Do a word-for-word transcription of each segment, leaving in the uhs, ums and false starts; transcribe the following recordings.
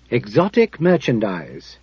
Exotic Merchandise.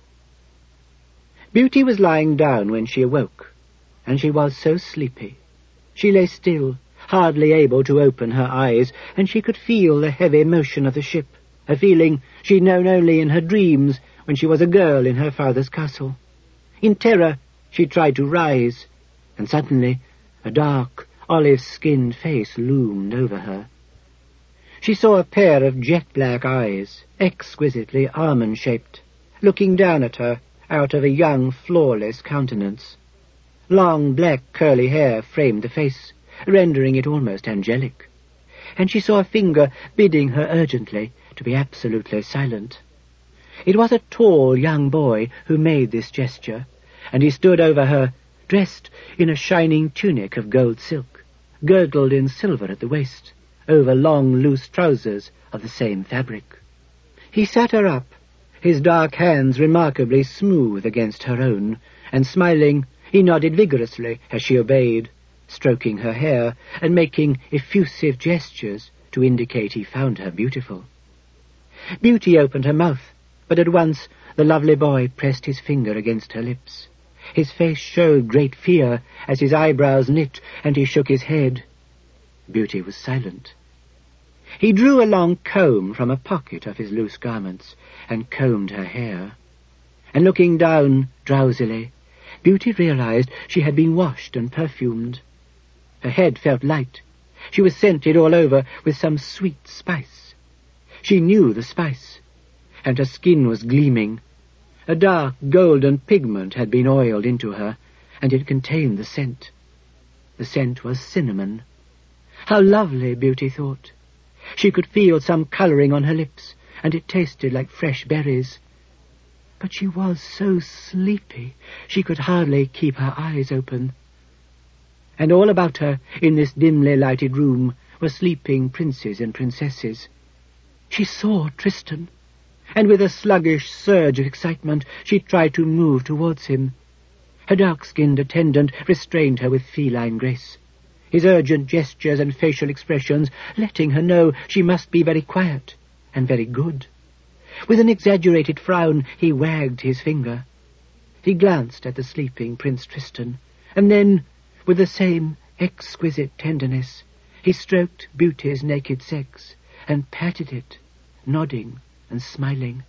Beauty was lying down when she awoke, and she was so sleepy. She lay still, hardly able to open her eyes, and she could feel the heavy motion of the ship, a feeling she'd known only in her dreams when she was a girl in her father's castle. In terror, she tried to rise, and suddenly a dark, olive-skinned face loomed over her. She saw a pair of jet-black eyes, exquisitely almond-shaped, looking down at her out of a young, flawless countenance. Long, black, curly hair framed the face, rendering it almost angelic, and she saw a finger bidding her urgently to be absolutely silent. It was a tall young boy who made this gesture, and he stood over her, dressed in a shining tunic of gold silk, girdled in silver at the waist, over long, loose trousers of the same fabric. He sat her up, his dark hands remarkably smooth against her own, and smiling, he nodded vigorously as she obeyed, stroking her hair and making effusive gestures to indicate he found her beautiful. Beauty opened her mouth, but at once the lovely boy pressed his finger against her lips. His face showed great fear as his eyebrows knit and he shook his head. Beauty was silent. He drew a long comb from a pocket of his loose garments and combed her hair. And looking down drowsily, Beauty realized she had been washed and perfumed. Her head felt light. She was scented all over with some sweet spice. She knew the spice, and her skin was gleaming. A dark golden pigment had been oiled into her, and it contained the scent. The scent was cinnamon. How lovely, Beauty thought. She could feel some colouring on her lips, and it tasted like fresh berries. But she was so sleepy, she could hardly keep her eyes open. And all about her, in this dimly lighted room, were sleeping princes and princesses. She saw Tristan, and with a sluggish surge of excitement, she tried to move towards him. Her dark-skinned attendant restrained her with feline grace, his urgent gestures and facial expressions letting her know she must be very quiet and very good. With an exaggerated frown, he wagged his finger. He glanced at the sleeping Prince Tristan, and then, with the same exquisite tenderness, he stroked Beauty's naked sex and patted it, nodding and smiling.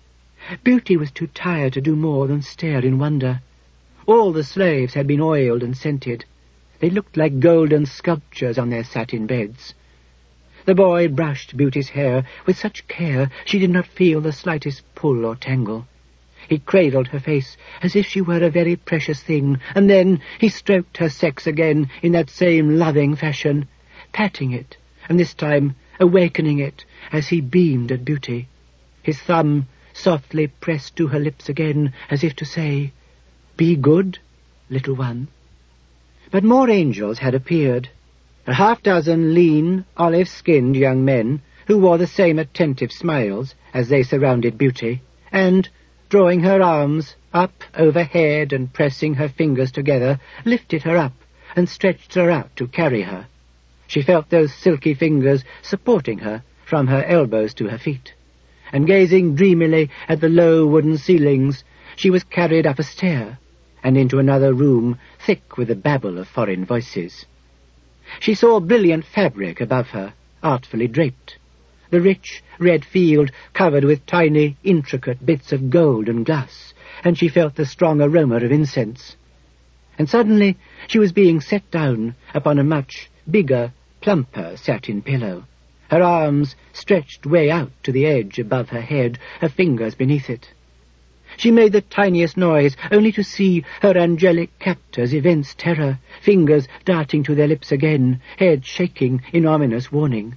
Beauty was too tired to do more than stare in wonder. All the slaves had been oiled and scented. They looked like golden sculptures on their satin beds. The boy brushed Beauty's hair with such care she did not feel the slightest pull or tangle. He cradled her face as if she were a very precious thing, and then he stroked her sex again in that same loving fashion, patting it, and this time awakening it as he beamed at Beauty. His thumb softly pressed to her lips again, as if to say, "Be good, little one." But more angels had appeared, a half-dozen lean, olive-skinned young men who wore the same attentive smiles as they surrounded Beauty, and, drawing her arms up overhead and pressing her fingers together, lifted her up and stretched her out to carry her. She felt those silky fingers supporting her from her elbows to her feet, and gazing dreamily at the low wooden ceilings, she was carried up a stair and into another room thick with the babble of foreign voices. She saw brilliant fabric above her, artfully draped, the rich red field covered with tiny, intricate bits of gold and glass, and she felt the strong aroma of incense. And suddenly she was being set down upon a much bigger, plumper satin pillow, her arms stretched way out to the edge above her head, her fingers beneath it. She made the tiniest noise, only to see her angelic captors evince terror, fingers darting to their lips again, head shaking in ominous warning.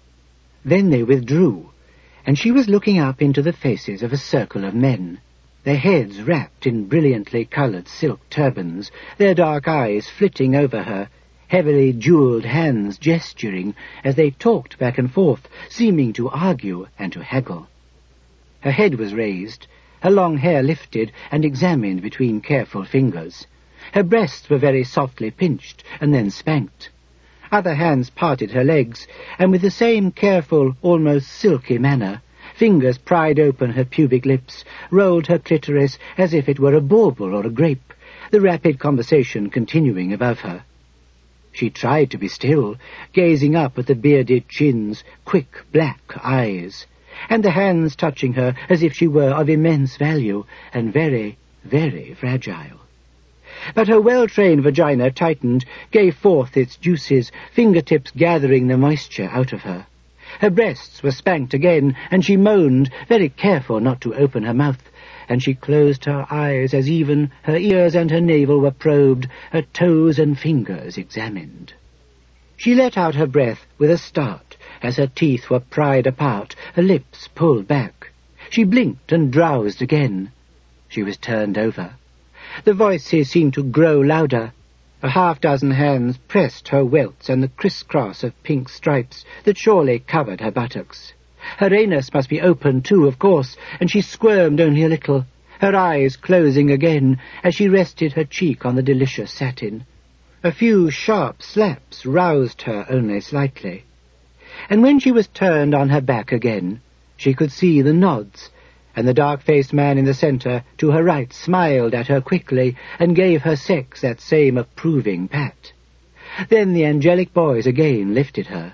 Then they withdrew, and she was looking up into the faces of a circle of men, their heads wrapped in brilliantly coloured silk turbans, their dark eyes flitting over her, heavily jewelled hands gesturing as they talked back and forth, seeming to argue and to haggle. Her head was raised, her long hair lifted and examined between careful fingers. Her breasts were very softly pinched and then spanked. Other hands parted her legs, and with the same careful, almost silky manner, Fingers pried open her pubic lips, rolled her clitoris as if it were a bauble or a grape, the rapid conversation continuing above her. She tried to be still, gazing up at the bearded chins, quick black eyes, and the hands touching her as if she were of immense value and very, very fragile. But her well-trained vagina tightened, gave forth its juices, fingertips gathering the moisture out of her. Her breasts were spanked again, and she moaned, very careful not to open her mouth, and she closed her eyes as even her ears and her navel were probed, her toes and fingers examined. She let out her breath with a start, as her teeth were pried apart, her lips pulled back. She blinked and drowsed again. She was turned over. The voices seemed to grow louder. A half-dozen hands pressed her welts and the criss-cross of pink stripes that surely covered her buttocks. Her anus must be open too, of course, and she squirmed only a little, her eyes closing again as she rested her cheek on the delicious satin. A few sharp slaps roused her only slightly. And when she was turned on her back again, she could see the nods, and the dark-faced man in the centre to her right smiled at her quickly and gave her sex that same approving pat. Then the angelic boys again lifted her.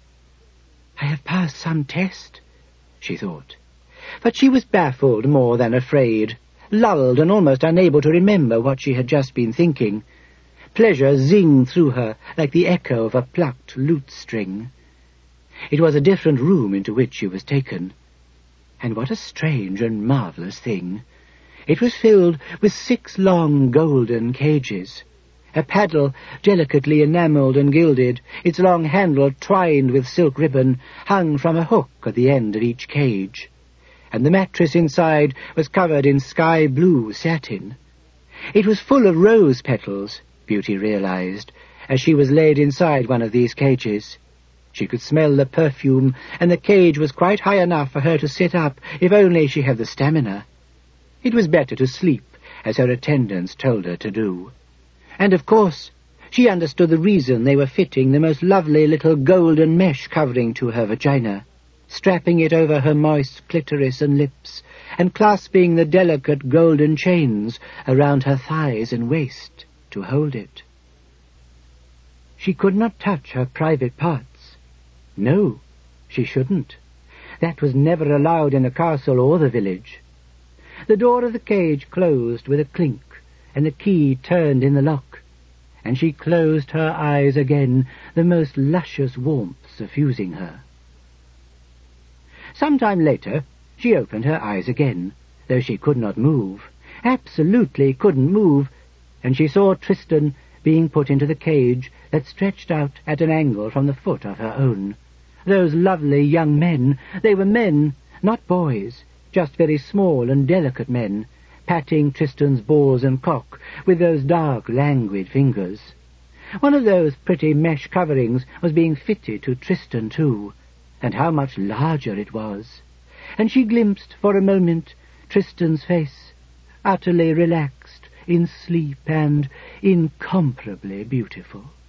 "I have passed some test," she thought. But she was baffled more than afraid, lulled and almost unable to remember what she had just been thinking. Pleasure zinged through her like the echo of a plucked lute-string. It was a different room into which she was taken. And what a strange and marvellous thing! It was filled with six long golden cages. A paddle, delicately enamelled and gilded, its long handle twined with silk ribbon, hung from a hook at the end of each cage. And the mattress inside was covered in sky-blue satin. It was full of rose petals, Beauty realized, as she was laid inside one of these cages. She could smell the perfume, and the cage was quite high enough for her to sit up, if only she had the stamina. It was better to sleep, as her attendants told her to do. And, of course, she understood the reason they were fitting the most lovely little golden mesh covering to her vagina, strapping it over her moist clitoris and lips, and clasping the delicate golden chains around her thighs and waist to hold it. She could not touch her private parts. No, she shouldn't. That was never allowed in the castle or the village. The door of the cage closed with a clink, and the key turned in the lock, and she closed her eyes again, the most luscious warmth suffusing her. Some time later she opened her eyes again, though she could not move, absolutely couldn't move, and she saw Tristan being put into the cage that stretched out at an angle from the foot of her own. Those lovely young men, they were men, not boys, just very small and delicate men, patting Tristan's balls and cock with those dark, languid fingers. One of those pretty mesh coverings was being fitted to Tristan too, and how much larger it was. And she glimpsed for a moment Tristan's face, utterly relaxed, in sleep and incomparably beautiful.